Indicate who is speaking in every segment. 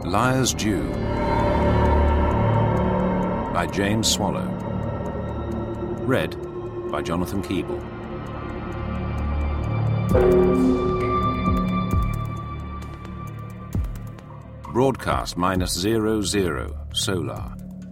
Speaker 1: Liar's Due by James Swallow. Read by Jonathan Keeble. Broadcast -00 Solar.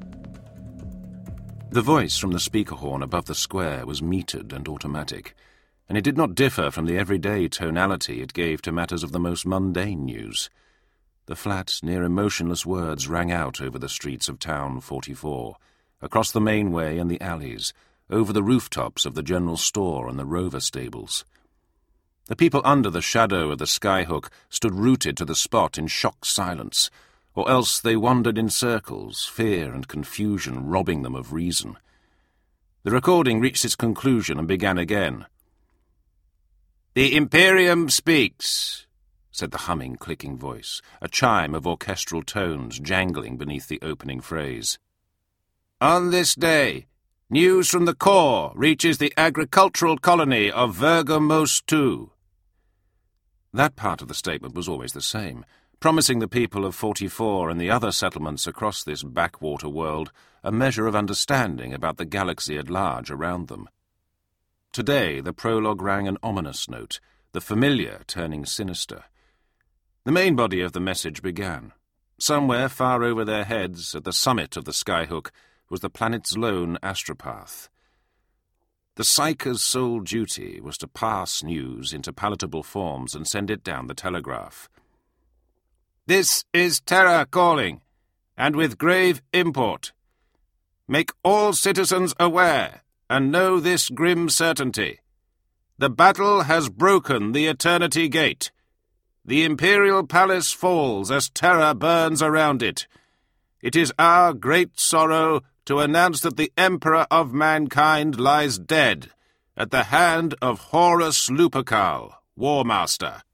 Speaker 1: The voice from the speaker horn above the square was metered and automatic, and it did not differ from the everyday tonality it gave to matters of the most mundane news. The flat, near-emotionless words rang out over the streets of Town 44, across the main way and the alleys, over the rooftops of the general store and the rover stables. The people under the shadow of the skyhook stood rooted to the spot in shocked silence, or else they wandered in circles, fear and confusion robbing them of reason. The recording reached its conclusion and began again. "The Imperium speaks," said the humming, clicking voice, a chime of orchestral tones jangling beneath the opening phrase. "On this day, news from the core reaches the agricultural colony of Vergamos II." That part of the statement was always the same, promising the people of 44 and the other settlements across this backwater world a measure of understanding about the galaxy at large around them. Today the prologue rang an ominous note, the familiar turning sinister. The main body of the message began. Somewhere far over their heads, at the summit of the skyhook, was the planet's lone astropath. The Psyker's sole duty was to pass news into palatable forms and send it down the telegraph. "This is Terra calling, and with grave import. Make all citizens aware, and know this grim certainty. The battle has broken the Eternity Gate. The Imperial Palace falls as Terra burns around it. It is our great sorrow to announce that the Emperor of Mankind lies dead at the hand of Horus Lupercal, War Master."